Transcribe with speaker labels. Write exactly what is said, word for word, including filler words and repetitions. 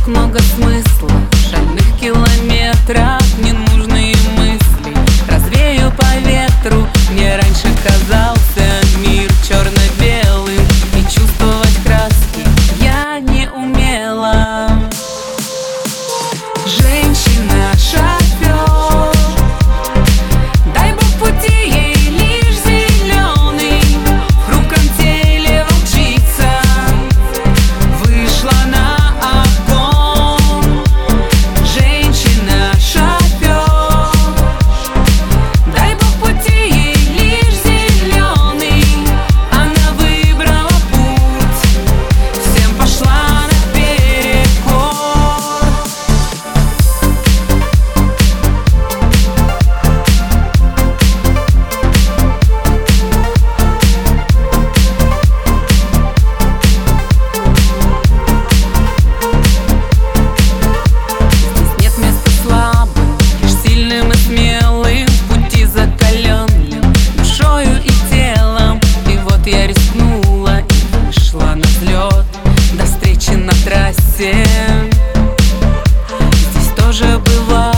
Speaker 1: много смысла в шальных километрах, ненужные мысли развею по ветру. Мне раньше казался мир черно-белым, и чувствовать краски я не умела. Женщина-шофер, дай Бог пути ей лишь зеленый. В хрупком теле волчица вышла на огонь. Женщина-шофер, дай Бог пути ей лишь зеленый. Она выбрала путь, всем пошла наперекор. Нет места слабым, лишь сильным и смелым, в пути закаленным душою и телом. И вот я рискнула и вышла на взлет, до встречи на трассе. Здесь тоже бывает